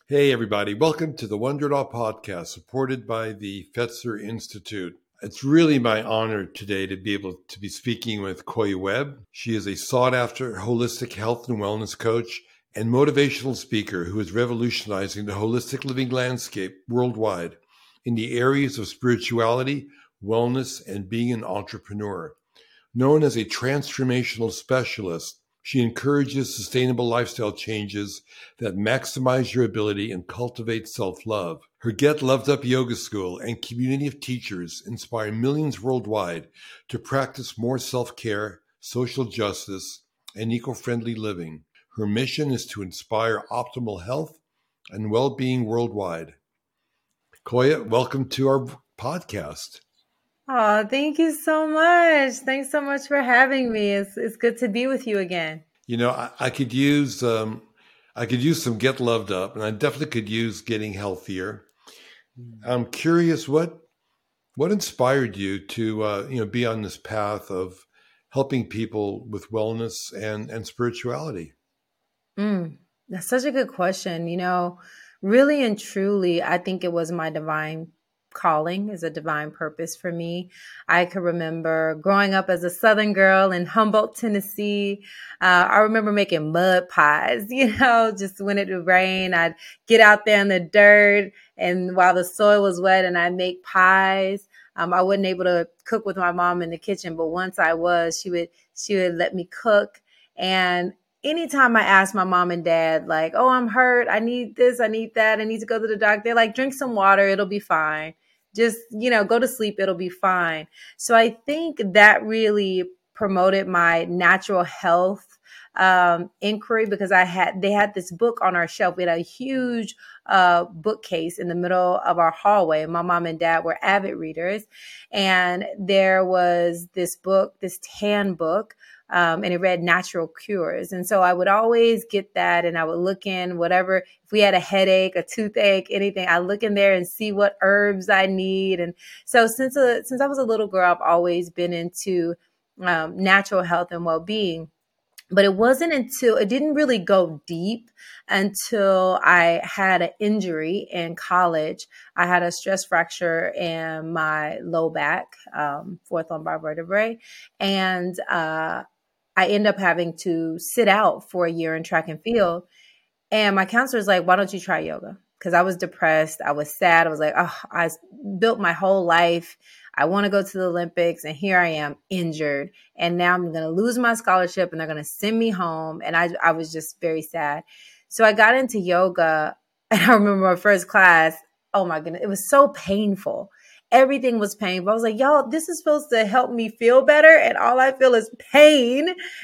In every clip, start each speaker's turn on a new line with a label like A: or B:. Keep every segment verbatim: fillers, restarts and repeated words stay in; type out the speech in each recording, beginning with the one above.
A: Hey, everybody. Welcome to the Wonder It All podcast, supported by the Fetzer Institute. It's really my honor today to be able to be speaking with Koya Webb. She is a sought-after holistic health and wellness coach and motivational speaker who is revolutionizing the holistic living landscape worldwide in the areas of spirituality, wellness, and being an entrepreneur. Known as a transformational specialist, she encourages sustainable lifestyle changes that maximize your ability and cultivate self-love. Her Get Loved Up Yoga School and community of teachers inspire millions worldwide to practice more self-care, social justice, and eco-friendly living. Her mission is to inspire optimal health and well-being worldwide. Koya, welcome to our podcast.
B: Oh, thank you so much. Thanks so much for having me. It's it's good to be with you again.
A: You know, I, I could use um, I could use some Get Loved Up, and I definitely could use getting healthier. I'm curious what what inspired you to uh, you know be on this path of helping people with wellness and and spirituality.
B: Mm, that's such a good question. You know, really and truly, I think it was my divine calling, is a divine purpose for me. I could remember growing up as a Southern girl in Humboldt, Tennessee. Uh, I remember making mud pies, you know, just when it would rain, I'd get out there in the dirt and while the soil was wet and I'd make pies. Um, I wasn't able to cook with my mom in the kitchen, but once I was, she would, she would let me cook. And anytime I ask my mom and dad, like, oh, I'm hurt, I need this, I need that, I need to go to the doctor, they're like, drink some water, it'll be fine. Just, you know, go to sleep, it'll be fine. So I think that really promoted my natural health um, inquiry, because I had, they had this book on our shelf. We had a huge uh, bookcase in the middle of our hallway. My mom and dad were avid readers. And there was this book, this tan book, Um, and it read Natural Cures. And so I would always get that, and I would look in whatever, if we had a headache, a toothache, anything, I look in there and see what herbs I need. And so since, a, since I was a little girl, I've always been into um, natural health and well-being. But it wasn't until, it didn't really go deep until I had an injury in college. I had a stress fracture in my low back, um, fourth lumbar vertebrae. And uh, I ended up having to sit out for a year in track and field. And my counselor was like, why don't you try yoga? Because I was depressed. I was sad. I was like, oh, I built my whole life. I want to go to the Olympics. And here I am injured. And now I'm going to lose my scholarship and they're going to send me home. And I, I was just very sad. So I got into yoga. And I remember my first class. Oh my goodness. It was so painful. Everything was painful. I was like, y'all, this is supposed to help me feel better. And all I feel is pain.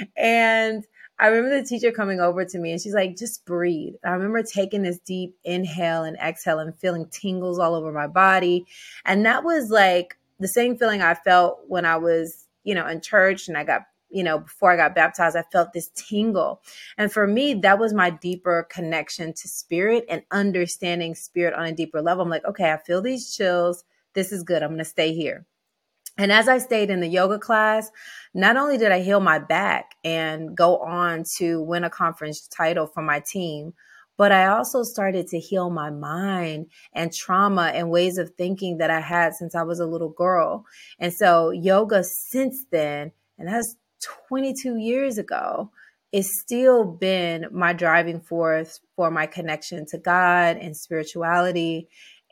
B: And I remember the teacher coming over to me and she's like, just breathe. I remember taking this deep inhale and exhale and feeling tingles all over my body. And that was like the same feeling I felt when I was, you know, in church and I got, you know, before I got baptized, I felt this tingle. And for me, that was my deeper connection to spirit and understanding spirit on a deeper level. I'm like, okay, I feel these chills. This is good. I'm going to stay here. And as I stayed in the yoga class, not only did I heal my back and go on to win a conference title for my team, but I also started to heal my mind and trauma and ways of thinking that I had since I was a little girl. And so yoga since then, and that's twenty-two years ago, it's still been my driving force for my connection to God and spirituality.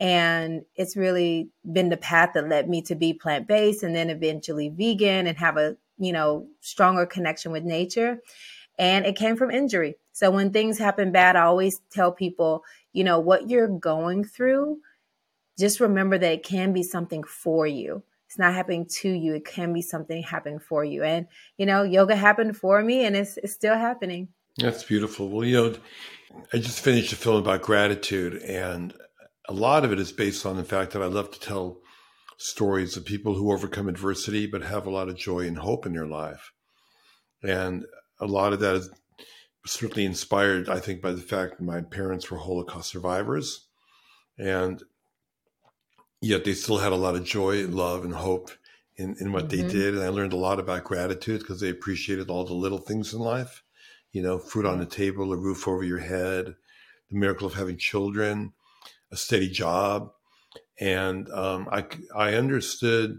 B: And it's really been the path that led me to be plant-based and then eventually vegan and have a, you know, stronger connection with nature. And it came from injury. So when things happen bad, I always tell people, you know, what you're going through, just remember that it can be something for you. It's not happening to you. It can be something happening for you. And, you know, yoga happened for me and it's, it's still happening.
A: That's beautiful. Well, you know, I just finished a film about gratitude, and a lot of it is based on the fact that I love to tell stories of people who overcome adversity but have a lot of joy and hope in their life. And a lot of that is certainly inspired, I think, by the fact that my parents were Holocaust survivors. And yet they still had a lot of joy and love and hope in, in what mm-hmm. they did. And I learned a lot about gratitude because they appreciated all the little things in life, you know, food on the table, a roof over your head, the the miracle of having children, a steady job. And um, I, I understood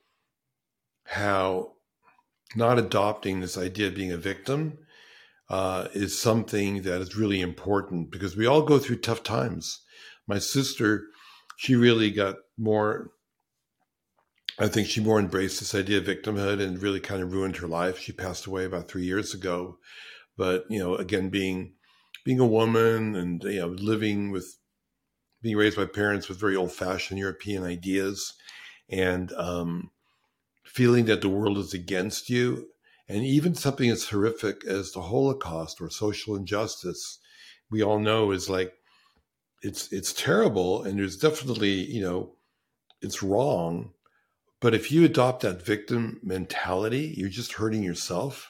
A: how not adopting this idea of being a victim uh, is something that is really important, because we all go through tough times. My sister, she really got more, I think she more embraced this idea of victimhood and really kind of ruined her life. She passed away about three years ago. But, you know, again, being being a woman and, you know, living with, being raised by parents with very old-fashioned European ideas, and um, feeling that the world is against you. And even something as horrific as the Holocaust or social injustice, we all know is like, it's it's terrible. And there's definitely, you know, it's wrong. But if you adopt that victim mentality, you're just hurting yourself.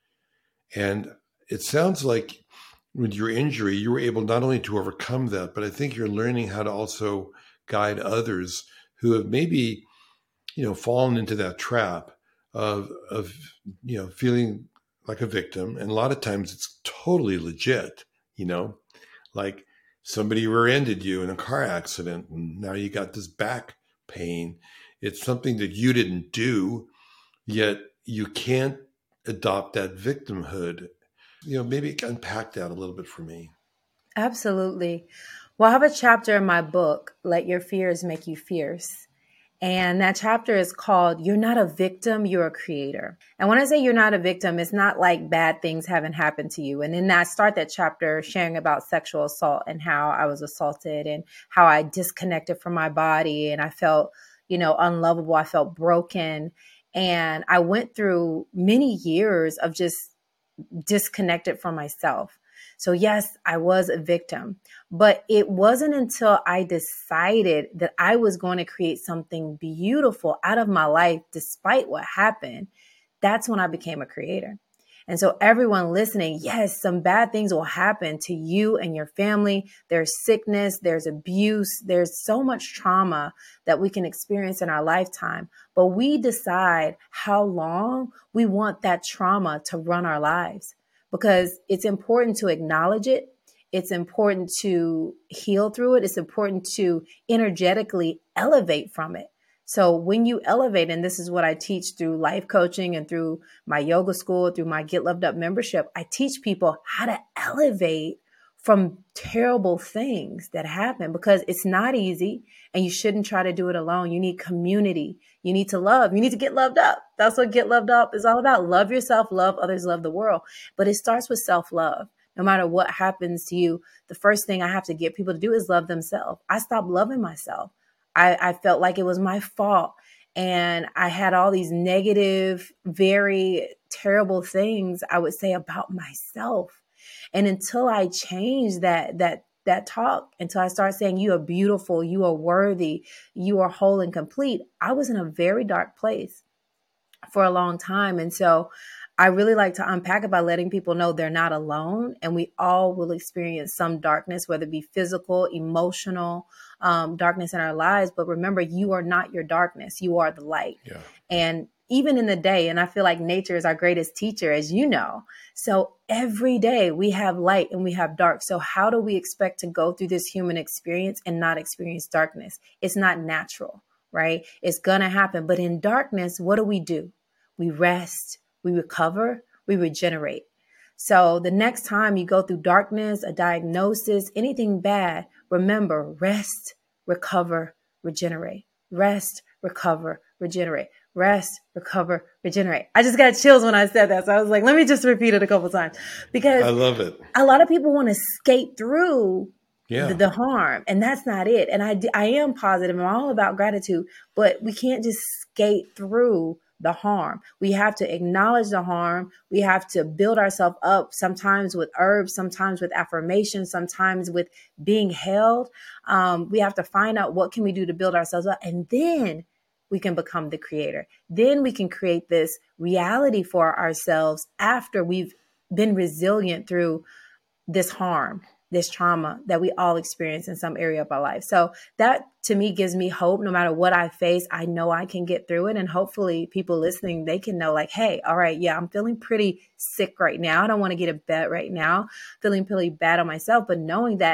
A: And it sounds like with your injury, you were able not only to overcome that, but I think you're learning how to also guide others who have maybe, you know, fallen into that trap of, of, you know, feeling like a victim. And a lot of times it's totally legit, you know, like somebody rear-ended you in a car accident and now you got this back pain. It's something that you didn't do, yet you can't adopt that victimhood. You know, maybe unpack that a little bit for me.
B: Absolutely. Well, I have a chapter in my book, Let Your Fears Make You Fierce. And that chapter is called, You're Not a Victim, You're a Creator. And when I say you're not a victim, it's not like bad things haven't happened to you. And then I start that chapter sharing about sexual assault and how I was assaulted and how I disconnected from my body and I felt, you know, unlovable. I felt broken. And I went through many years of just disconnected from myself. So yes, I was a victim, but it wasn't until I decided that I was going to create something beautiful out of my life, despite what happened, that's when I became a creator. And so everyone listening, yes, some bad things will happen to you and your family. There's sickness, there's abuse, there's so much trauma that we can experience in our lifetime. But we decide how long we want that trauma to run our lives, because it's important to acknowledge it. It's important to heal through it. It's important to energetically elevate from it. So when you elevate, and this is what I teach through life coaching and through my yoga school, through my Get Loved Up membership, I teach people how to elevate from terrible things that happen, because it's not easy and you shouldn't try to do it alone. You need community. You need to love. You need to get loved up. That's what Get Loved Up is all about. Love yourself, love others, love the world. But it starts with self-love. No matter what happens to you, the first thing I have to get people to do is love themselves. I stopped loving myself. I, I felt like it was my fault. And I had all these negative, very terrible things I would say about myself. And until I changed that, that, that talk, until I started saying, you are beautiful, you are worthy, you are whole and complete, I was in a very dark place for a long time. And so I really like to unpack it by letting people know they're not alone, and we all will experience some darkness, whether it be physical, emotional, um, darkness in our lives. But remember, you are not your darkness. You are the light. Yeah. And even in the day, and I feel like nature is our greatest teacher, as you know. So every day we have light and we have dark. So how do we expect to go through this human experience and not experience darkness? It's not natural, right? It's going to happen. But in darkness, what do we do? We rest. We recover, we regenerate. So the next time you go through darkness, a diagnosis, anything bad, remember, rest, recover, regenerate. Rest, recover, regenerate. Rest, recover, regenerate. I just got chills when I said that. So I was like, let me just repeat it a couple times, because
A: I love it.
B: A lot of people want to skate through
A: yeah.
B: the, the harm, and that's not it. And I, I am positive. I'm all about gratitude, but we can't just skate through the harm. We have to acknowledge the harm. We have to build ourselves up, sometimes with herbs, sometimes with affirmation, sometimes with being held. Um, we have to find out what can we do to build ourselves up. And then we can become the creator. Then we can create this reality for ourselves after we've been resilient through this harm, this trauma that we all experience in some area of our life. So that to me gives me hope. No matter what I face, I know I can get through it. And hopefully people listening, they can know like, hey, all right, yeah, I'm feeling pretty sick right now. I don't want to get a bed right now, feeling pretty bad on myself, but knowing that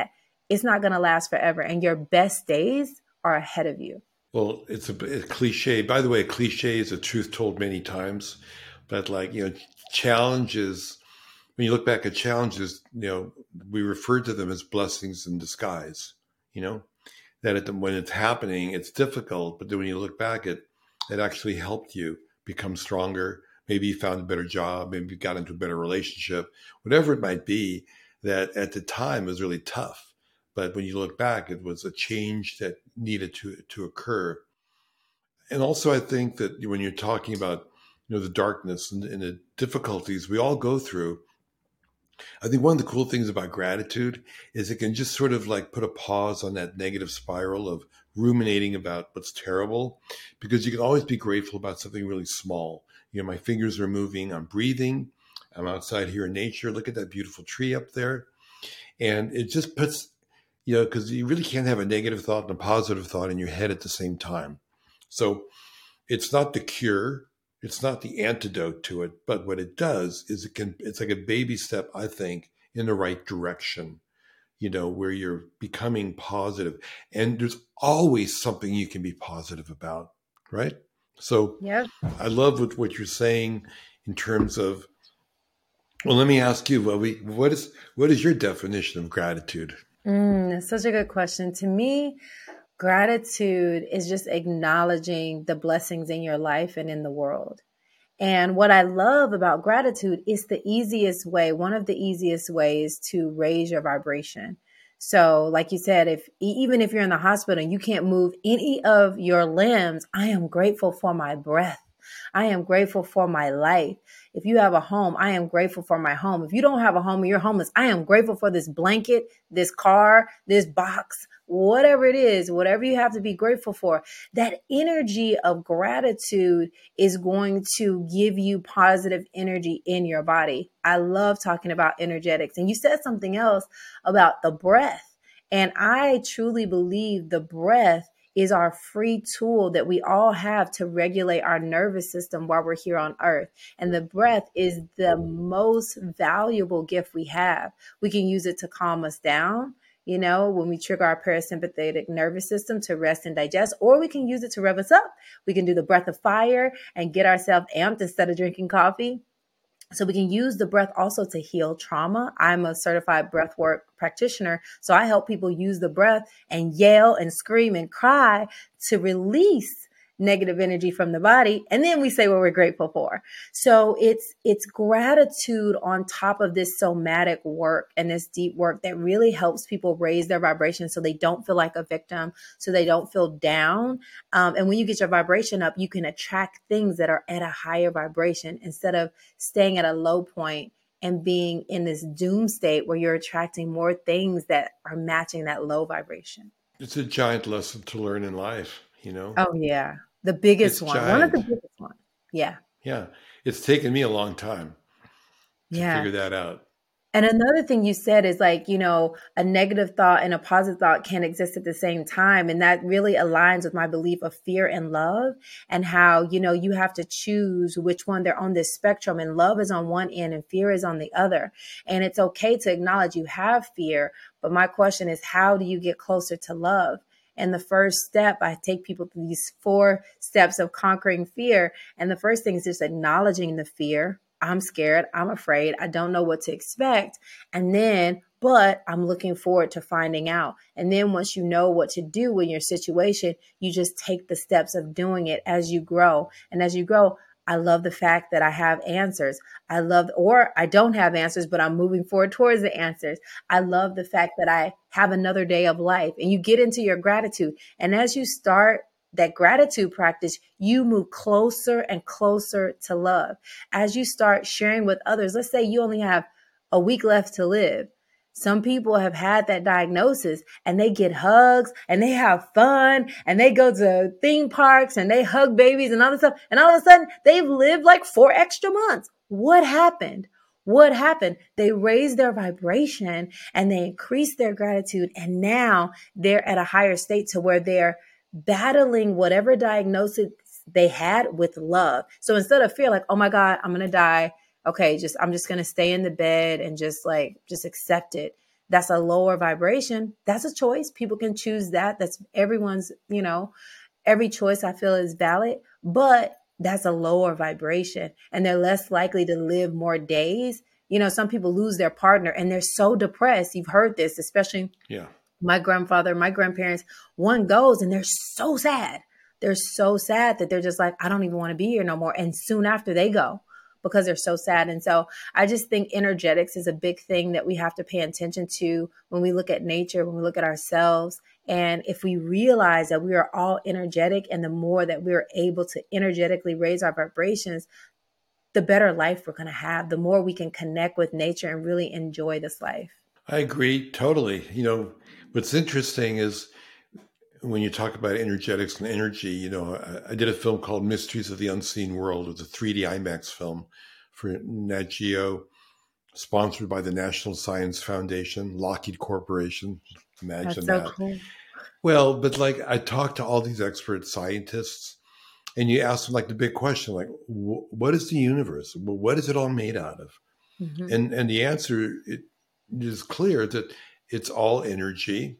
B: it's not going to last forever. And your best days are ahead of you.
A: Well, it's a, a cliche. By the way, a cliche is a truth told many times. But like, you know, challenges, when you look back at challenges, you know, we refer to them as blessings in disguise, you know, that at the, when it's happening, it's difficult. But then when you look back, it, it actually helped you become stronger. Maybe you found a better job. Maybe you got into a better relationship, whatever it might be, that at the time was really tough. But when you look back, it was a change that needed to, to occur. And also, I think that when you're talking about, you know, the darkness and, and the difficulties we all go through, I think one of the cool things about gratitude is it can just sort of like put a pause on that negative spiral of ruminating about what's terrible, because you can always be grateful about something really small. You know, my fingers are moving, I'm breathing, I'm outside here in nature. Look at that beautiful tree up there. And it just puts, you know, because you really can't have a negative thought and a positive thought in your head at the same time. So it's not the cure. It's not the antidote to it, but what it does is it can, it's like a baby step, I think, in the right direction, you know, where you're becoming positive. And there's always something you can be positive about, right? So
B: Yeah.
A: I love what, what you're saying in terms of, well, let me ask you, what, we, what is what is your definition of gratitude?
B: Mm, that's such a good question. To me, gratitude is just acknowledging the blessings in your life and in the world. And what I love about gratitude is the easiest way, one of the easiest ways to raise your vibration. So like you said, if even if you're in the hospital and you can't move any of your limbs, I am grateful for my breath. I am grateful for my life. If you have a home, I am grateful for my home. If you don't have a home and you're homeless, I am grateful for this blanket, this car, this box, whatever it is, whatever you have to be grateful for. That energy of gratitude is going to give you positive energy in your body. I love talking about energetics. And you said something else about the breath. And I truly believe the breath is our free tool that we all have to regulate our nervous system while we're here on earth. And the breath is the most valuable gift we have. We can use it to calm us down, you know, when we trigger our parasympathetic nervous system to rest and digest, or we can use it to rev us up. We can do the breath of fire and get ourselves amped instead of drinking coffee. So we can use the breath also to heal trauma. I'm a certified breathwork practitioner. So I help people use the breath and yell and scream and cry to release negative energy from the body. And then we say what we're grateful for. So it's, it's gratitude on top of this somatic work and this deep work that really helps people raise their vibration so they don't feel like a victim, so they don't feel down. Um, and when you get your vibration up, you can attract things that are at a higher vibration instead of staying at a low point and being in this doom state where you're attracting more things that are matching that low vibration.
A: It's a giant lesson to learn in life, you know?
B: Oh, yeah. The biggest
A: It's
B: one.
A: giant.
B: One of the biggest ones. Yeah.
A: Yeah. It's taken me a long time to
B: Yeah.
A: figure that out.
B: And another thing you said is like, you know, a negative thought and a positive thought can exist at the same time. And that really aligns with my belief of fear and love and how, you know, you have to choose which one. They're on this spectrum, and love is on one end and fear is on the other. And it's okay to acknowledge you have fear. But my question is, how do you get closer to love? And the first step, I take people through these four steps of conquering fear. And the first thing is just acknowledging the fear. I'm scared. I'm afraid. I don't know what to expect. And then, but I'm looking forward to finding out. And then once you know what to do in your situation, you just take the steps of doing it as you grow. And as you grow, I love the fact that I have answers. I love, or I don't have answers, but I'm moving forward towards the answers. I love the fact that I have another day of life, and you get into your gratitude. And as you start that gratitude practice, you move closer and closer to love. As you start sharing with others, let's say you only have a week left to live. Some people have had that diagnosis and they get hugs and they have fun and they go to theme parks and they hug babies and all this stuff. And all of a sudden they've lived like four extra months. What happened? What happened? They raised their vibration and they increased their gratitude. And now they're at a higher state to where they're battling whatever diagnosis they had with love. So instead of fear, like, oh my God, I'm going to die. Okay, just I'm just going to stay in the bed and just like, just accept it. that's a lower vibration. That's a choice. People can choose that. That's everyone's, you know, every choice I feel is valid, but that's a lower vibration and they're less likely to live more days. You know, some people lose their partner and they're so depressed. You've heard this, especially
A: Yeah.
B: my grandfather, my grandparents, one goes and they're so sad. They're so sad that they're just like, I don't even want to be here no more. And soon after they go because they're so sad. And so I just think energetics is a big thing that we have to pay attention to when we look at nature, when we look at ourselves. And if we realize that we are all energetic and the more that we're able to energetically raise our vibrations, the better life we're going to have, the more we can connect with nature and really enjoy this life.
A: I agree totally. You know, what's interesting is when you talk about energetics and energy, you know, I, I did a film called Mysteries of the Unseen World. It was a three D IMAX film for Nat Geo, sponsored by the National Science Foundation, Lockheed Corporation. Imagine
B: That's so
A: that.
B: cool.
A: Well, but like I talked to all these expert scientists and you ask them like the big question, like, wh- what is the universe? Well, what is it all made out of?
B: Mm-hmm.
A: And and the answer it is clear that it's all energy.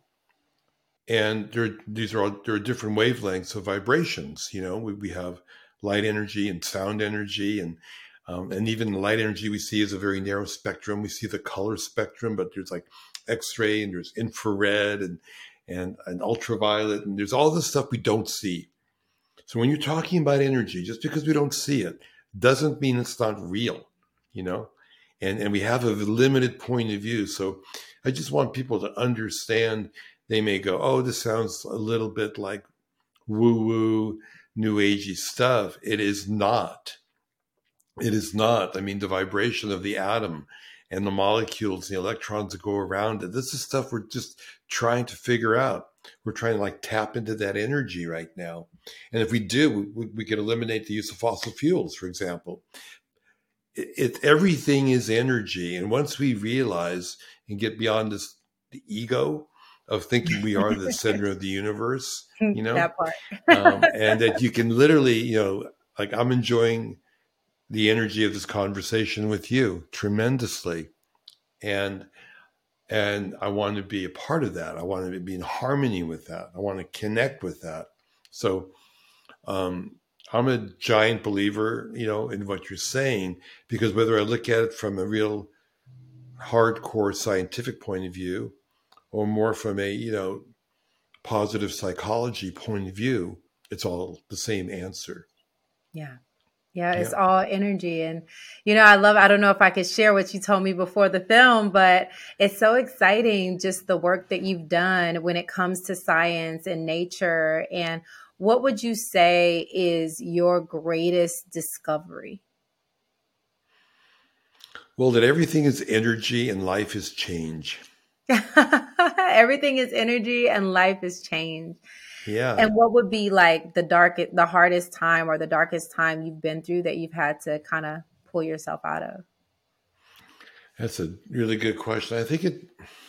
A: And there, these are all, there are different wavelengths of vibrations. You know, we, we have light energy and sound energy, and um, and even the light energy we see is a very narrow spectrum. We see the color spectrum, but there's like X-ray and there's infrared and and and ultraviolet, and there's all this stuff we don't see. So when you're talking about energy, just because we don't see it doesn't mean it's not real. You know, and and we have a limited point of view. So I just want people to understand. They may go, oh, this sounds a little bit like woo-woo, new agey stuff. It is not. It is not. I mean, the vibration of the atom and the molecules, the electrons that go around it, this is stuff we're just trying to figure out. We're trying to like tap into that energy right now. And if we do, we, we can eliminate the use of fossil fuels, for example. It, it, everything is energy. And once we realize and get beyond this, the ego, of thinking we are the center of the universe, you know,
B: that part.
A: um, and that you can literally, you know, like I'm enjoying the energy of this conversation with you tremendously. And, and I want to be a part of that. I want to be in harmony with that. I want to connect with that. So, um, I'm a giant believer, you know, in what you're saying, because whether I look at it from a real hardcore scientific point of view, or more from a, you know, positive psychology point of view, it's all the same answer.
B: Yeah. Yeah, it's
A: Yeah.
B: all energy. And, you know, I love, I don't know if I could share what you told me before the film, but it's so exciting, just the work that you've done when it comes to science and nature. And what would you say is your greatest discovery?
A: Well, that everything is energy and life is change.
B: Everything is energy and life is change.
A: Yeah.
B: And what would be like the darkest, the hardest time or the darkest time you've been through that you've had to kind of pull yourself out of?
A: That's a really good question. I think it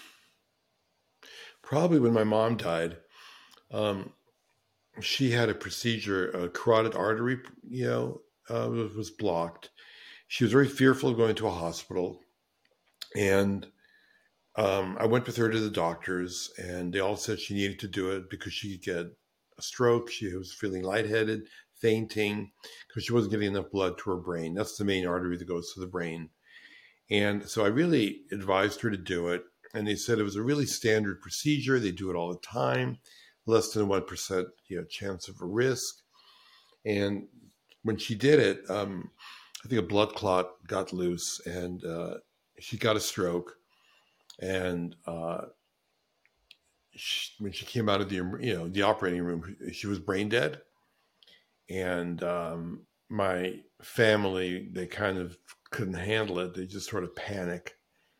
A: probably when my mom died, um, she had a procedure, a carotid artery, you know, uh, was, was blocked. She was very fearful of going to a hospital. And Um, I went with her to the doctors, and they all said she needed to do it because she could get a stroke. She was feeling lightheaded, fainting, because she wasn't getting enough blood to her brain. That's the main artery that goes to the brain. And so I really advised her to do it. And they said it was a really standard procedure. They do it all the time, less than one percent you know, chance of a risk. And when she did it, um, I think a blood clot got loose, and uh, she got a stroke. And uh, she, when she came out of the you know the operating room, she was brain dead. And um, my family, they kind of couldn't handle it. They just sort of panic.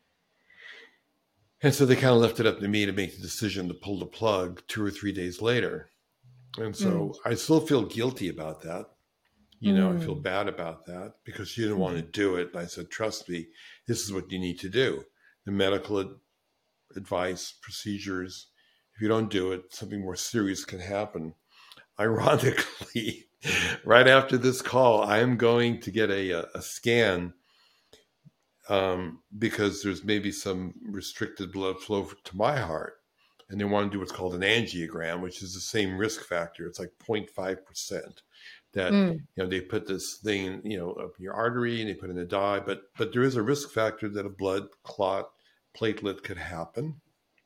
A: And so they kind of left it up to me to make the decision to pull the plug two or three days later. And so mm. I still feel guilty about that. You know, mm. I feel bad about that because she didn't mm. want to do it. And I said, trust me, this is what you need to do. The medical ad- advice, procedures, if you don't do it, something more serious can happen. Ironically, right after this call, I am going to get a, a scan um, because there's maybe some restricted blood flow to my heart. And they want to do what's called an angiogram, which is the same risk factor. It's like zero point five percent that,
B: Mm.
A: you know, they put this thing, you know, up in your artery and they put in a dye, but, but there is a risk factor that a blood clot platelet could happen.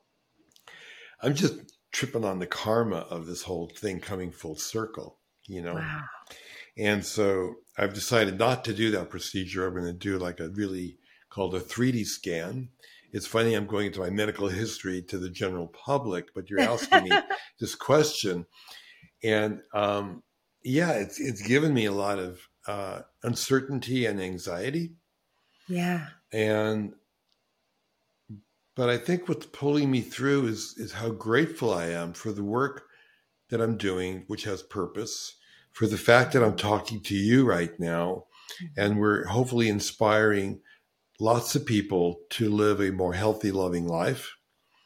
A: I'm just tripping on the karma of this whole thing coming full circle, you know?
B: Wow.
A: And so I've decided not to do that procedure. I'm going to do like a really called a three D scan. It's funny, I'm going into my medical history to the general public, but you're asking me this question. And um, yeah, it's it's given me a lot of uh, uncertainty and anxiety.
B: Yeah.
A: And but I think what's pulling me through is is how grateful I am for the work that I'm doing, which has purpose, for the fact that I'm talking to you right now, and we're hopefully inspiring lots of people to live a more healthy, loving life.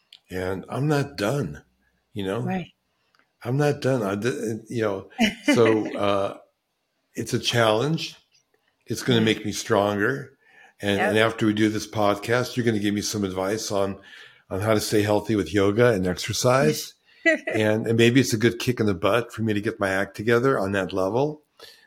A: And I'm not done, you know,
B: Right.
A: I'm not done. I, you know, so uh, it's a challenge. It's going to make me stronger. And,
B: Yep.
A: and after we do this podcast, you're going to give me some advice on, on how to stay healthy with yoga and exercise. and, and maybe it's a good kick in the butt for me to get my act together on that level.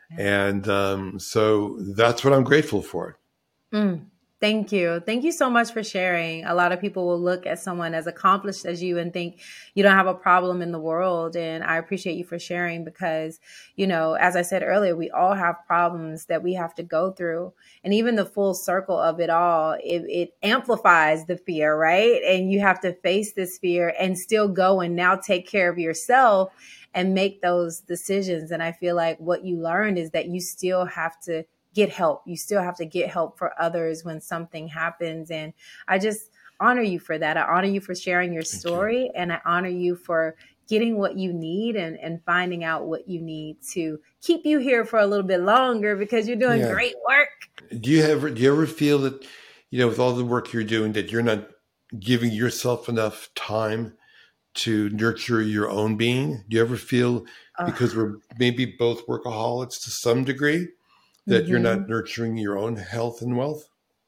A: And um, so that's what I'm grateful for.
B: Mm. Thank you. Thank you so much for sharing. A lot of people will look at someone as accomplished as you and think you don't have a problem in the world. And I appreciate you for sharing because, you know, as I said earlier, we all have problems that we have to go through. And even the full circle of it all, it, it amplifies the fear, right? And you have to face this fear and still go and now take care of yourself and make those decisions. And I feel like what you learned is that you still have to get help. You still have to get help for others when something happens. And I just honor you for that. I honor you for sharing your story, you. And I honor you for getting what you need and, and finding out what you need to keep you here for a little bit longer because you're doing yeah. great work.
A: Do you ever, do you ever feel that, you know, with all the work you're doing, that you're not giving yourself enough time to nurture your own being? Do you ever feel, because we're maybe both workaholics to some degree, that mm-hmm. you're not nurturing your own health and wealth?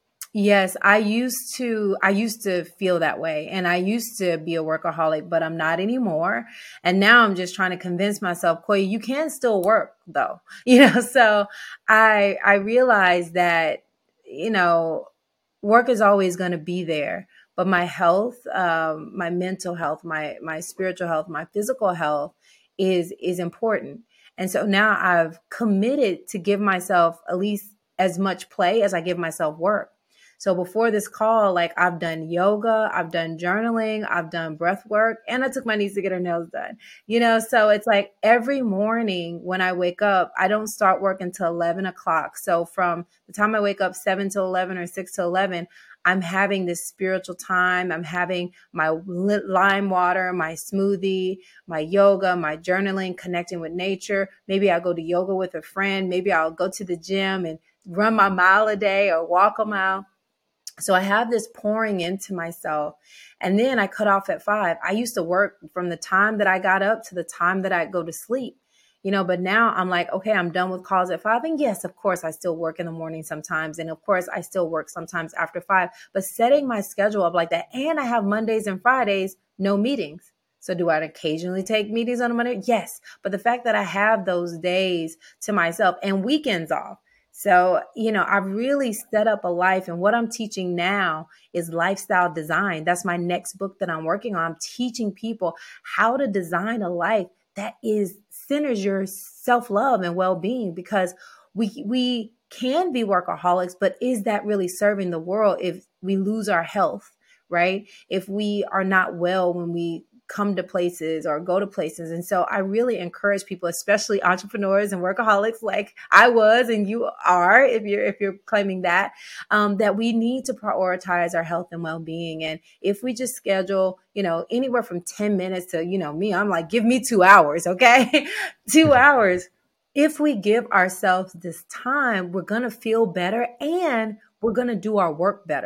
B: Yes, I used to, I used to feel that way. And I used to be a workaholic, but I'm not anymore. And now I'm just trying to convince myself, Koya, you can still work though. You know, so I, I realized that, you know, work is always going to be there, but my health, um, my mental health, my, my spiritual health, my physical health is, is important. And so now I've committed to give myself at least as much play as I give myself work. So before this call, like I've done yoga, I've done journaling, I've done breath work, and I took my niece to get her nails done. You know, so it's like every morning when I wake up, I don't start work until eleven o'clock. So from the time I wake up seven to eleven or six to eleven, I'm having this spiritual time. I'm having my lime water, my smoothie, my yoga, my journaling, connecting with nature. Maybe I'll go to yoga with a friend. Maybe I'll go to the gym and run my mile a day or walk a mile. So I have this pouring into myself. And then I cut off at five. I used to work from the time that I got up to the time that I go to sleep. You know, but now I'm like, okay, I'm done with calls at five. And yes, of course, I still work in the morning sometimes. And of course, I still work sometimes after five. But setting my schedule up like that, and I have Mondays and Fridays, no meetings. So do I occasionally take meetings on a Monday? Yes. But the fact that I have those days to myself and weekends off. So, you know, I've really set up a life. And what I'm teaching now is lifestyle design. That's my next book that I'm working on. I'm teaching people how to design a life that is centers your self-love and well-being, because we we can be workaholics, but is that really serving the world if we lose our health, right? If we are not well when we come to places or go to places. And so I really encourage people, especially entrepreneurs and workaholics like I was and you are, if you're if you're claiming that, um, that we need to prioritize our health and well-being. And if we just schedule, you know, anywhere from ten minutes to, you know, me, I'm like, give me two hours, okay? two hours. If we give ourselves this time, we're going to feel better and we're going to do our work better.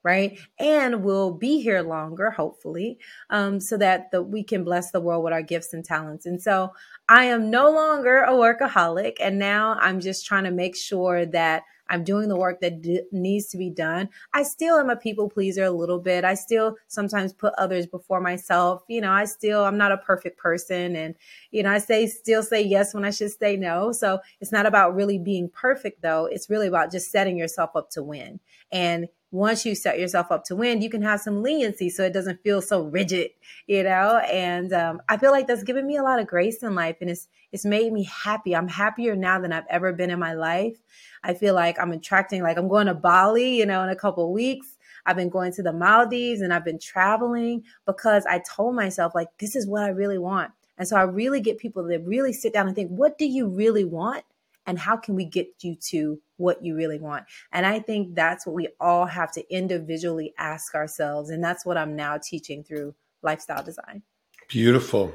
B: right? And we'll be here longer, hopefully, um, so that the, we can bless the world with our gifts and talents. And so I am no longer a workaholic. And now I'm just trying to make sure that I'm doing the work that d- needs to be done. I still am a people pleaser a little bit. I still sometimes put others before myself. You know, I still, I'm not a perfect person. And, you know, I say, still say yes when I should say no. So it's not about really being perfect, though. It's really about just setting yourself up to win. And once you set yourself up to win, you can have some leniency so it doesn't feel so rigid, you know? And um, I feel like that's given me a lot of grace in life, and it's it's made me happy. I'm happier now than I've ever been in my life. I feel like I'm attracting, like I'm going to Bali, you know, in a couple of weeks. I've been going to the Maldives and I've been traveling because I told myself, like, this is what I really want. And so I really get people to really sit down and think, what do you really want? And how can we get you to what you really want? And I think that's what we all have to individually ask ourselves. And that's what I'm now teaching through lifestyle design.
A: Beautiful.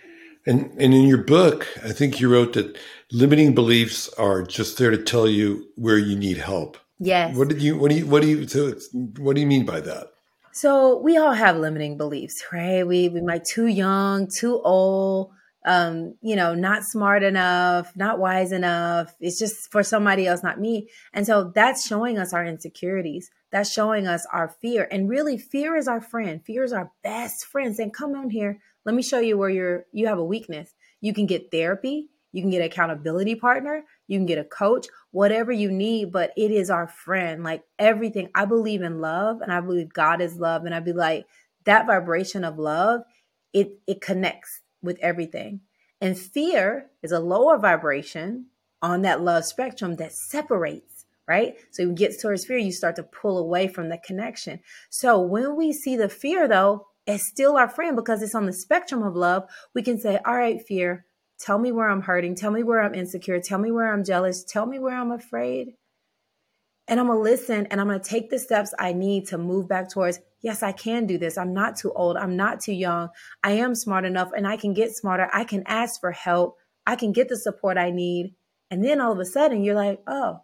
A: And and in your book, I think you wrote that limiting beliefs are just there to tell you where you need help.
B: Yes.
A: What did you what do you what do you so what do you mean by that?
B: So we all have limiting beliefs, right? We we might too young, too old, um, you know, not smart enough, not wise enough. It's just for somebody else, not me. And so that's showing us our insecurities. That's showing us our fear. And really, fear is our friend. Fear is our best friend. Saying, come on here. Let me show you where you're, you have a weakness. You can get therapy. You can get an accountability partner. You can get a coach, whatever you need, but it is our friend. Like everything. I believe in love and I believe God is love. And I'd be like, that vibration of love, it, it connects with everything. And fear is a lower vibration on that love spectrum that separates, right? So you get towards fear, you start to pull away from the connection. So when we see the fear, though, it's still our friend because it's on the spectrum of love. We can say, all right, fear, tell me where I'm hurting. Tell me where I'm insecure. Tell me where I'm jealous. Tell me where I'm afraid. And I'm going to listen and I'm going to take the steps I need to move back towards, yes, I can do this. I'm not too old. I'm not too young. I am smart enough and I can get smarter. I can ask for help. I can get the support I need. And then all of a sudden you're like, oh,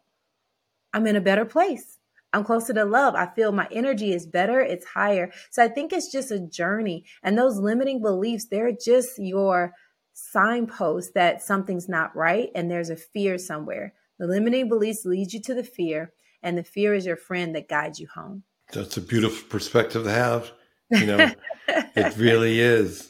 B: I'm in a better place. I'm closer to love. I feel my energy is better. It's higher. So I think it's just a journey. And those limiting beliefs, they're just your signpost that something's not right and there's a fear somewhere. The limiting beliefs lead you to the fear, and the fear is your friend that guides you home.
A: That's a beautiful perspective to have. You know, it really is,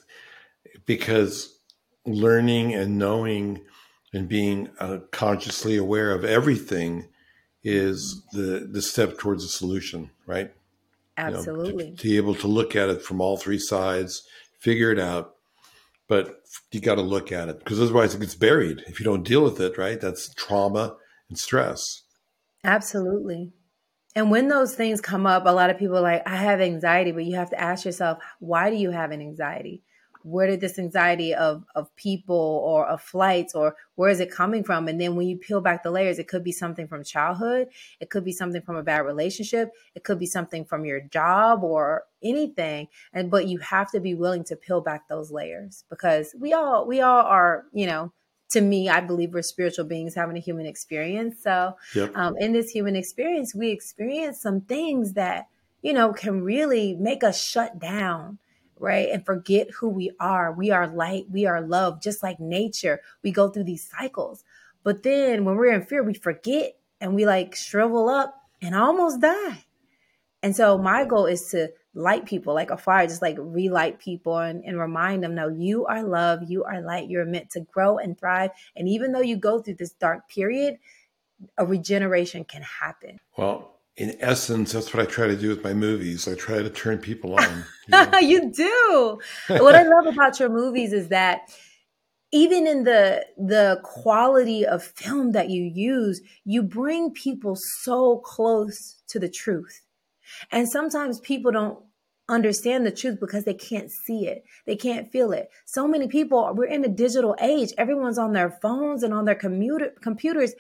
A: because learning and knowing and being uh, consciously aware of everything is the, the step towards a solution, right?
B: Absolutely.
A: You know, to, to be able to look at it from all three sides, figure it out, but you got to look at it because otherwise it gets buried. If you don't deal with it, right? That's trauma and stress.
B: Absolutely. And when those things come up, a lot of people are like, I have anxiety, but you have to ask yourself, why do you have an anxiety? Where did this anxiety of, of people or of flights, or where is it coming from? And then when you peel back the layers, it could be something from childhood. It could be something from a bad relationship. It could be something from your job or anything. And, but you have to be willing to peel back those layers, because we all, we all are, you know, to me, I believe we're spiritual beings having a human experience. So
A: Yep.
B: um, in this human experience, we experience some things that, you know, can really make us shut down, right? And forget who we are. We are light. We are love, just like nature. We go through these cycles. But then when we're in fear, we forget and we like shrivel up and almost die. And so my goal is to light people like a fire, just like relight people and, and remind them, no, you are love, you are light, you're meant to grow and thrive. And even though you go through this dark period, a regeneration can happen.
A: Well, in essence, that's what I try to do with my movies. I try to turn people on. You know?
B: You do. What I love about your movies is that even in the the quality of film that you use, you bring people so close to the truth. And sometimes people don't understand the truth because they can't see it. They can't feel it. So many people, we're in a digital age. Everyone's on their phones and on their commuter, computers.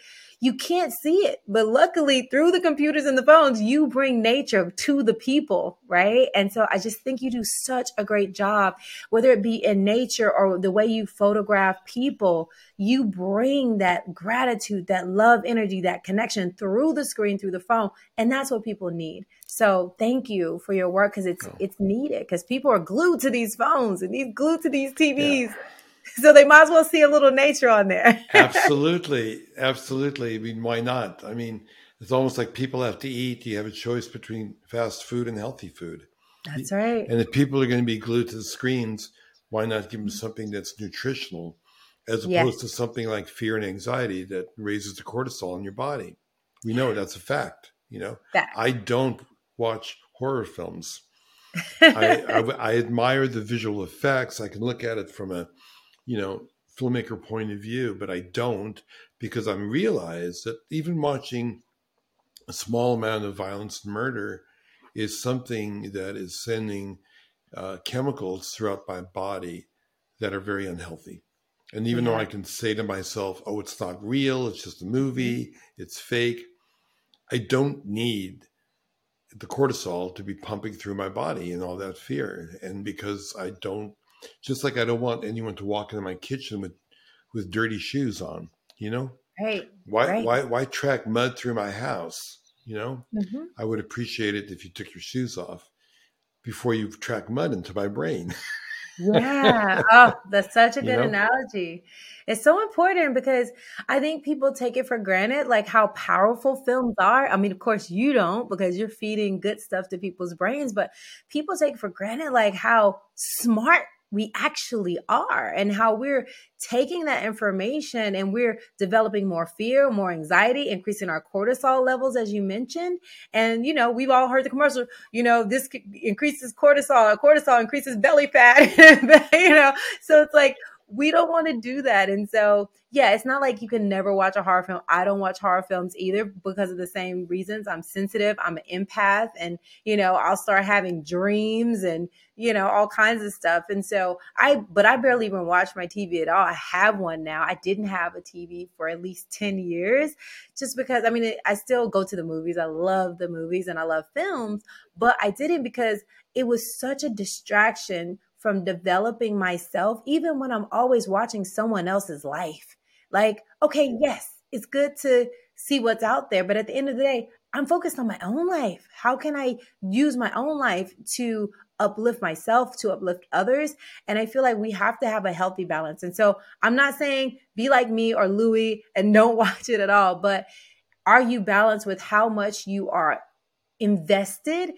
B: you can't see it. But luckily, through the computers and the phones, you bring nature to the people, right? And so I just think you do such a great job, whether it be in nature or the way you photograph people. You bring that gratitude, that love energy, that connection through the screen, through the phone. And that's what people need. So thank you for your work, because it's
A: Oh.
B: it's needed, because people are glued to these phones and these glued to these T Vs.
A: Yeah.
B: So they might as well see a little nature on there.
A: Absolutely. Absolutely. I mean, why not? I mean, it's almost like people have to eat. You have a choice between fast food and healthy food.
B: That's right.
A: And if people are going to be glued to the screens, why not give them something that's nutritional as
B: Yes.
A: opposed to something like fear and anxiety that raises the cortisol in your body? We know that's a fact. You know,
B: Fact.
A: I don't watch horror films. I, I, I admire the visual effects. I can look at it from a, you know, filmmaker point of view, but I don't, because I'm realized that even watching a small amount of violence and murder is something that is sending uh, chemicals throughout my body that are very unhealthy. And even
B: Yeah.
A: though I can say to myself, oh, it's not real, it's just a movie, it's fake, I don't need the cortisol to be pumping through my body and all that fear. And because I don't, just like I don't want anyone to walk into my kitchen with, with dirty shoes on, you know,
B: Right.
A: why,
B: Right.
A: why, why track mud through my house? You know,
B: Mm-hmm.
A: I would appreciate it if you took your shoes off before you track mud into my brain.
B: Yeah. Oh, that's such a
A: You
B: good
A: know?
B: analogy. It's so important, because I think people take it for granted, like how powerful films are. I mean, of course you don't, because you're feeding good stuff to people's brains, but people take for granted like how smart we actually are, and how we're taking that information and we're developing more fear, more anxiety, increasing our cortisol levels, as you mentioned. And, you know, we've all heard the commercial, you know, this increases cortisol, cortisol increases belly fat, you know, so it's like, we don't want to do that. And so, yeah, it's not like you can never watch a horror film. I don't watch horror films either, because of the same reasons. I'm sensitive. I'm an empath, and, you know, I'll start having dreams and, you know, all kinds of stuff. And so I, but I barely even watch my T V at all. I have one now. I didn't have a T V for at least ten years, just because, I mean, it, I still go to the movies. I love the movies and I love films, but I didn't, because it was such a distraction from developing myself, even when I'm always watching someone else's life. Like, okay, yes, it's good to see what's out there, but at the end of the day, I'm focused on my own life. How can I use my own life to uplift myself, to uplift others? And I feel like we have to have a healthy balance. And so I'm not saying be like me or Louis and don't watch it at all, but are you balanced with how much you are invested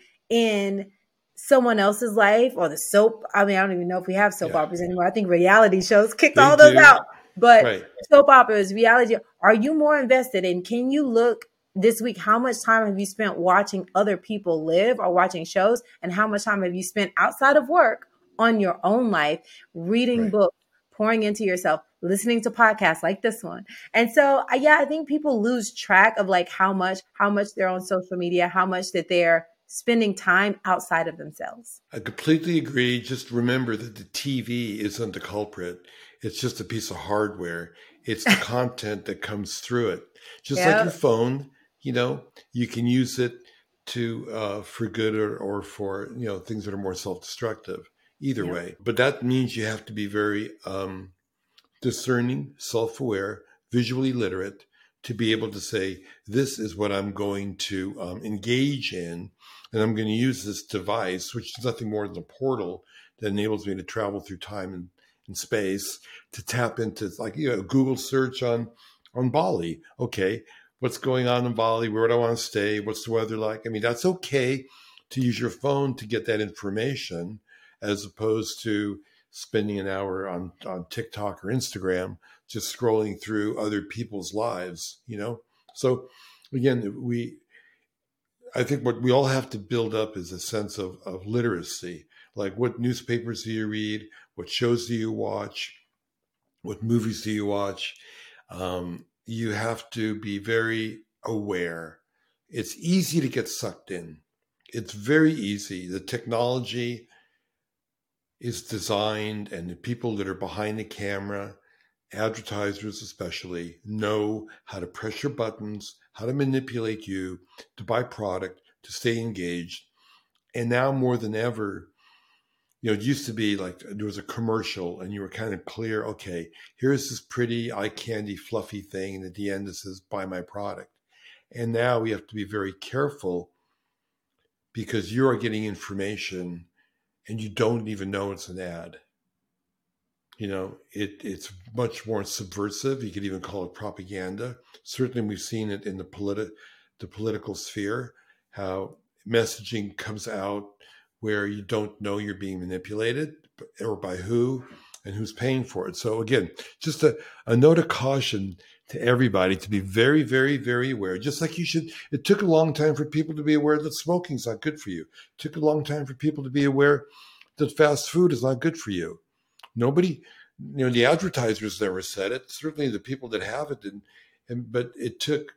B: in someone else's life, or the soap? I mean, I don't even know if we have soap
A: Yeah.
B: operas anymore. I think reality shows kicked
A: They
B: all those
A: do.
B: out. But
A: Right.
B: soap operas, reality, are you more invested in? Can you look this week, how much time have you spent watching other people live or watching shows? And how much time have you spent outside of work on your own life, reading
A: Right.
B: books, pouring into yourself, listening to podcasts like this one? And so, uh, yeah, I think people lose track of like how much, how much they're on social media, how much that they're spending time outside of themselves.
A: I completely agree. Just remember that the T V isn't the culprit. It's just a piece of hardware. It's the content that comes through it. Just like
B: Yep.
A: your phone, you know, you can use it to uh, for good or, or for, you know, things that are more self-destructive. Either
B: Yep.
A: way. But that means you have to be very um, discerning, self-aware, visually literate to be able to say, this is what I'm going to um, engage in. And I'm going to use this device, which is nothing more than a portal that enables me to travel through time and, and space, to tap into, like, you know, Google search on, on Bali. Okay, what's going on in Bali? Where do I want to stay? What's the weather like? I mean, that's okay to use your phone to get that information, as opposed to spending an hour on, on TikTok or Instagram, just scrolling through other people's lives, you know? So again, we, I think what we all have to build up is a sense of, of literacy. Like, what newspapers do you read? What shows do you watch? What movies do you watch? Um, you have to be very aware. It's easy to get sucked in. It's very easy. The technology is designed, and the people that are behind the camera, advertisers especially, know how to press your buttons, how to manipulate you to buy product, to stay engaged. And now more than ever, you know, it used to be like there was a commercial and you were kind of clear, okay, here's this pretty eye candy, fluffy thing. And at the end, it says, buy my product. And now we have to be very careful because you are getting information and you don't even know it's an ad. You know, it, it's much more subversive. You could even call it propaganda. Certainly we've seen it in the, politi- the political sphere, how messaging comes out where you don't know you're being manipulated or by who and who's paying for it. So again, just a, a note of caution to everybody to be very, very, very aware. Just like you should, it took a long time for people to be aware that smoking's not good for you. It took a long time for people to be aware that fast food is not good for you. Nobody, you know, the advertisers never said it. Certainly the people that have it didn't. And, but it took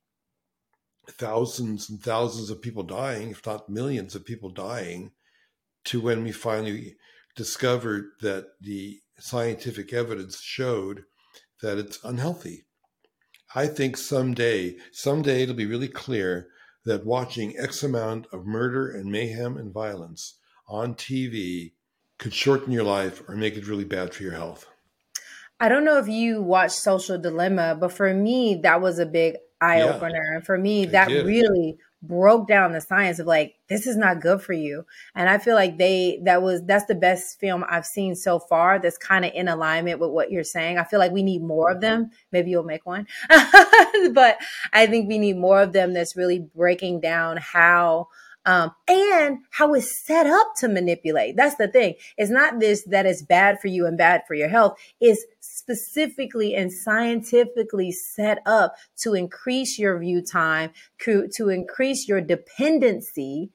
A: thousands and thousands of people dying, if not millions of people dying, to when we finally discovered that the scientific evidence showed that it's unhealthy. I think someday, someday it'll be really clear that watching X amount of murder and mayhem and violence on T V could shorten your life or make it really bad for your health.
B: I don't know if you watched Social Dilemma, but for me, that was a big eye opener. Yeah, and for me, that really broke down the science of like, this is not good for you. And I feel like they, that was, that's the best film I've seen so far that's kind of in alignment with what you're saying. I feel like we need more of them. Maybe you'll make one, but I think we need more of them that's really breaking down how Um, and how it's set up to manipulate. That's the thing. It's not this that is bad for you and bad for your health. It's specifically and scientifically set up to increase your view time, to, to increase your dependency,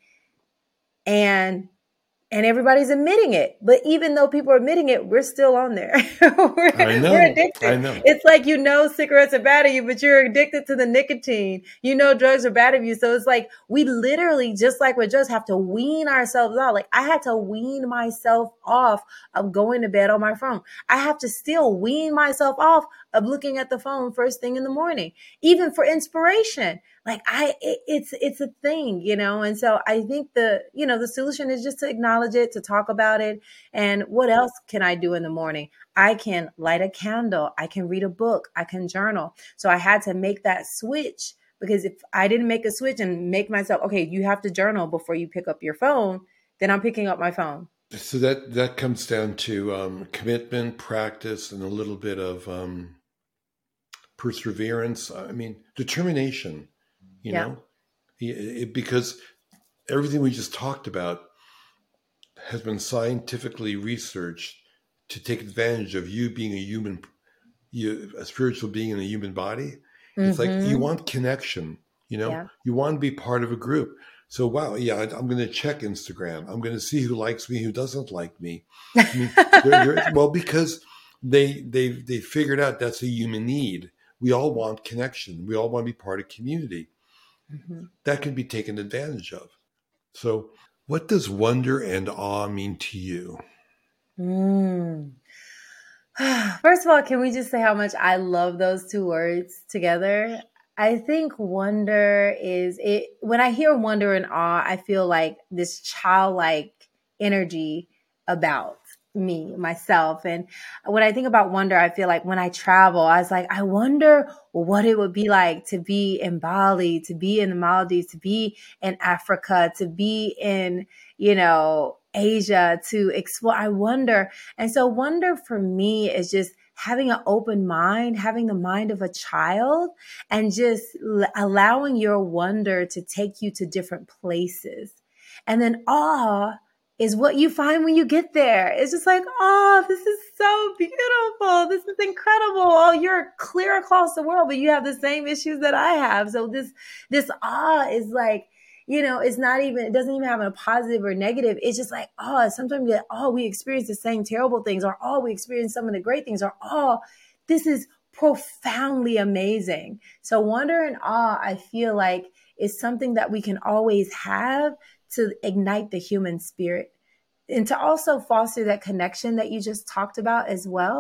B: and and everybody's admitting it. But even though people are admitting it, we're still on there. we're,
A: I know.
B: we're addicted.
A: I know.
B: It's like, you know, cigarettes are bad for you, but you're addicted to the nicotine. You know, drugs are bad for you. So it's like, we literally, just like with drugs, have to wean ourselves out. Like, I had to wean myself off of going to bed on my phone. I have to still wean myself off of looking at the phone first thing in the morning, even for inspiration. Like I, it, it's, it's a thing, you know? And so I think the, you know, the solution is just to acknowledge it, to talk about it. And what else can I do in the morning? I can light a candle. I can read a book. I can journal. So I had to make that switch, because if I didn't make a switch and make myself, okay, you have to journal before you pick up your phone, then I'm picking up my phone.
A: So that, that comes down to um, commitment, practice, and a little bit of um, perseverance. I mean, determination. You yeah. know, it, because everything we just talked about has been scientifically researched to take advantage of you being a human, you, a spiritual being in a human body. Mm-hmm. It's like you want connection, you know, yeah. you want to be part of a group. So, wow, yeah, I'm going to check Instagram. I'm going to see who likes me, who doesn't like me. I mean, they're, they're, well, because they they they figured out that's a human need. We all want connection. We all want to be part of community. Mm-hmm. That can be taken advantage of. So what does wonder and awe mean to you?
B: Mm. First of all, can we just say how much I love those two words together? I think wonder is it. When I hear wonder and awe, I feel like this childlike energy about me, myself. And when I think about wonder, I feel like when I travel, I was like, I wonder what it would be like to be in Bali, to be in the Maldives, to be in Africa, to be in, you know, Asia, to explore. I wonder. And so wonder for me is just having an open mind, having the mind of a child, and just l- allowing your wonder to take you to different places. And then awe is what you find when you get there. It's just like, oh, this is so beautiful. This is incredible. Oh, you're clear across the world, but you have the same issues that I have. So this, this awe is like, you know, it's not even, it doesn't even have a positive or negative. It's just like, oh, sometimes we, oh, we experience the same terrible things, or oh, we experience some of the great things, or oh, this is profoundly amazing. So wonder and awe, I feel like, is something that we can always have to ignite the human spirit, and to also foster that connection that you just talked about as well.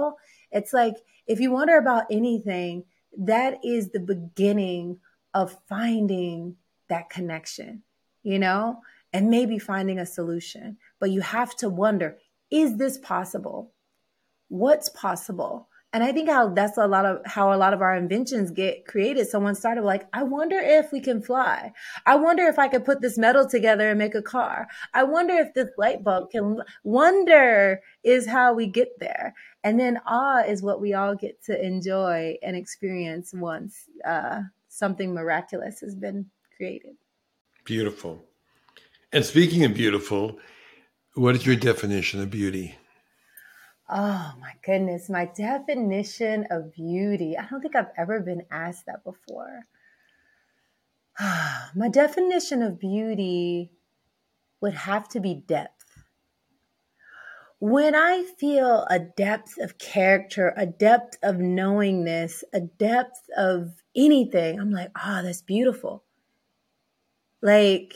B: It's like, if you wonder about anything, that is the beginning of finding that connection, you know, and maybe finding a solution. But you have to wonder, is this possible? What's possible? And I think how that's a lot of how a lot of our inventions get created. Someone started like, I wonder if we can fly. I wonder if I could put this metal together and make a car. I wonder if this light bulb can. Wonder is how we get there. And then awe is what we all get to enjoy and experience once uh, something miraculous has been created.
A: Beautiful. And speaking of beautiful, what is your definition of beauty?
B: Oh my goodness, my definition of beauty. I don't think I've ever been asked that before. My definition of beauty would have to be depth. When I feel a depth of character, a depth of knowingness, a depth of anything, I'm like, oh, that's beautiful. Like,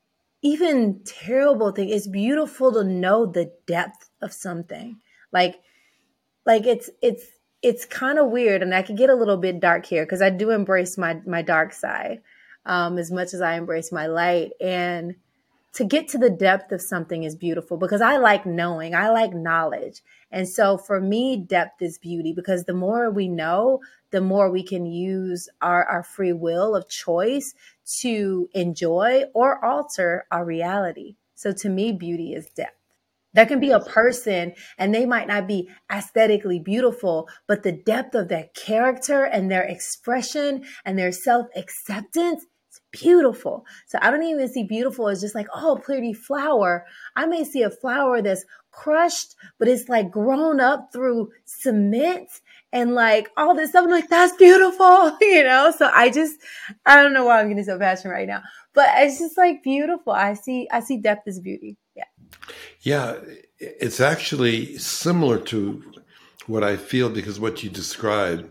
B: even terrible thing, it's beautiful to know the depth of something. Like, like it's, it's, it's kind of weird. And I can get a little bit dark here because I do embrace my, my dark side um, as much as I embrace my light. And to get to the depth of something is beautiful because I like knowing, I like knowledge. And so for me, depth is beauty because the more we know, the more we can use our, our free will of choice to enjoy or alter our reality. So to me, beauty is depth. There can be a person and they might not be aesthetically beautiful, but the depth of their character and their expression and their self-acceptance is beautiful. So I don't even see beautiful as just like, oh, pretty flower. I may see a flower that's crushed, but it's like grown up through cement and like all this stuff. I'm like, that's beautiful, you know? So I just, I don't know why I'm getting so passionate right now, but it's just like beautiful. I see, I see depth as beauty. Yeah.
A: Yeah, it's actually similar to what I feel because what you described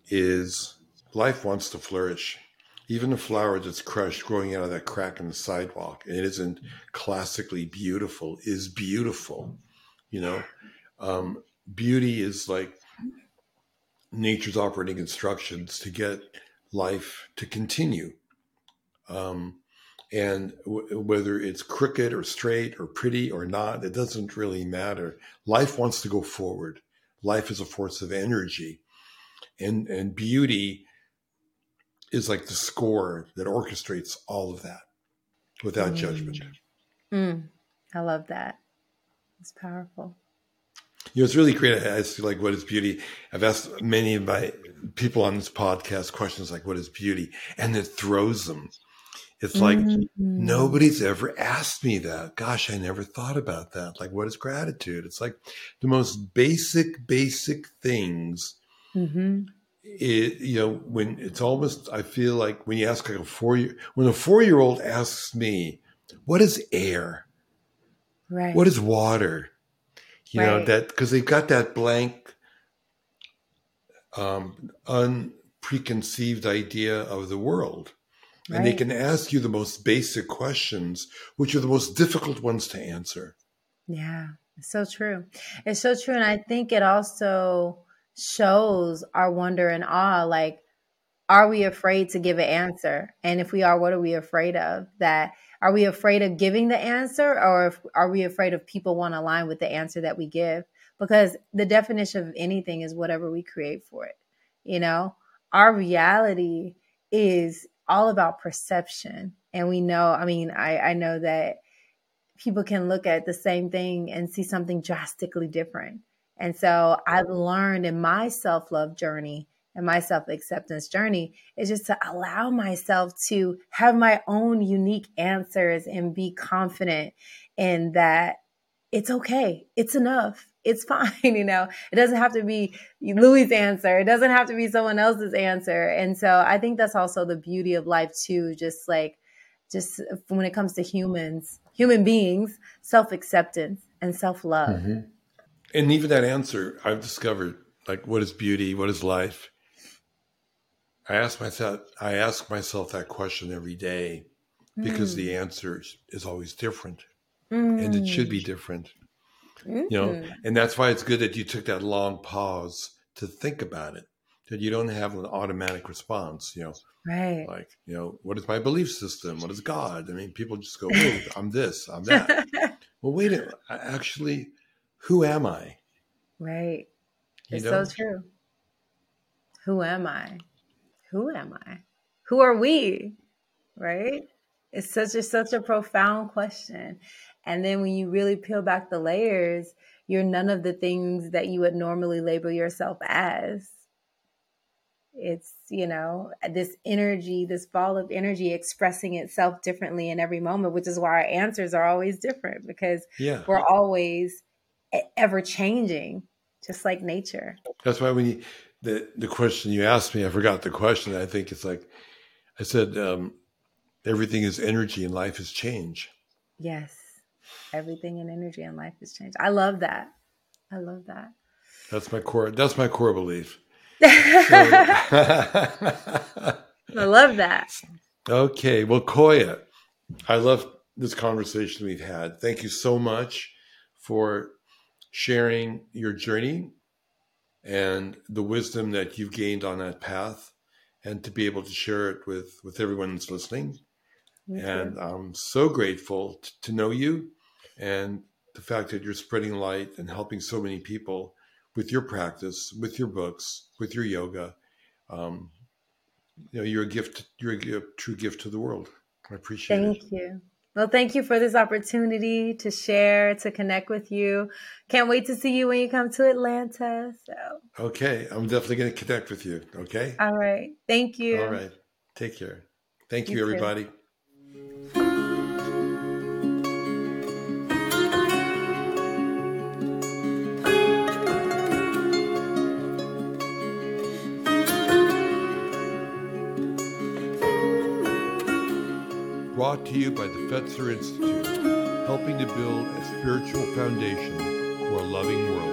A: is life wants to flourish. Even a flower that's crushed growing out of that crack in the sidewalk and it isn't classically beautiful is beautiful. You know, um, beauty is like nature's operating instructions to get life to continue. Um, And w- whether it's crooked or straight or pretty or not, it doesn't really matter. Life wants to go forward. Life is a force of energy. And, and beauty is like the score that orchestrates all of that without mm. judgment.
B: Mm. I love that. It's powerful.
A: You know, it's really great. I ask you, like, what is beauty? I've asked many of my people on this podcast questions like, what is beauty? And it throws them. It's like, mm-hmm. nobody's ever asked me that. Gosh, I never thought about that. Like, what is gratitude? It's like the most basic, basic things. Mm-hmm. It, you know, when it's almost, I feel like when you ask like a four year, when a four-year-old asks me, what is air?
B: Right.
A: What is water? You right. know, that, because they've got that blank, um, unpreconceived idea of the world. And right. they can ask you the most basic questions, which are the most difficult ones to answer.
B: Yeah, it's so true. It's so true. And I think it also shows our wonder and awe. Like, are we afraid to give an answer? And if we are, what are we afraid of? That are we afraid of giving the answer, or if, are we afraid of people won't align with the answer that we give? Because the definition of anything is whatever we create for it. You know, our reality is all about perception. And we know, I mean, I, I know that people can look at the same thing and see something drastically different. And so I've learned in my self-love journey and my self-acceptance journey is just to allow myself to have my own unique answers and be confident in that it's okay. It's enough. It's fine. You know, it doesn't have to be Louis' answer. It doesn't have to be someone else's answer. And so I think that's also the beauty of life too. Just like, just when it comes to humans, human beings, self-acceptance and self-love.
A: Mm-hmm. And even that answer, I've discovered, like, what is beauty? What is life? I ask myself, I ask myself that question every day because mm. the answer is always different. Mm. And it should be different. Mm-hmm. You know, and that's why it's good that you took that long pause to think about it, that you don't have an automatic response, you know,
B: Right.
A: like, you know, what is my belief system? What is God? I mean, people just go, oh, I'm this, I'm that. Well, wait a minute. Actually, who am I?
B: Right.
A: You
B: It's
A: know?
B: so true. Who am I? Who am I? Who are we? Right? It's such a such a profound question. And then when you really peel back the layers, you're none of the things that you would normally label yourself as. It's, you know, this energy, this ball of energy expressing itself differently in every moment, which is why our answers are always different, because
A: Yeah.
B: we're always e- ever changing, just like nature.
A: That's why when you, the, the question you asked me, I forgot the question. I think it's like, I said, um, everything is energy and life is change.
B: Yes. Everything in energy and life has changed. I love that. I love that.
A: That's my core. That's my core belief. So,
B: I love that.
A: Okay. Well, Koya, I love this conversation we've had. Thank you so much for sharing your journey and the wisdom that you've gained on that path, and to be able to share it with, with everyone that's listening.
B: Me
A: And
B: too.
A: I'm so grateful t- to know you, and the fact that you're spreading light and helping so many people with your practice, with your books, with your yoga. Um, you know, you're a gift. You're a gift, true gift to the world. I appreciate it.
B: Thank you. Well, thank you for this opportunity to share, to connect with you. Can't wait to see you when you come to Atlanta. So,
A: Okay, I'm definitely going to connect with you. Okay.
B: all right. Thank you.
A: All right. Take care. Thank
B: You
A: you,
B: too.
A: everybody. Brought to you by the Fetzer Institute, helping to build a spiritual foundation for a loving world.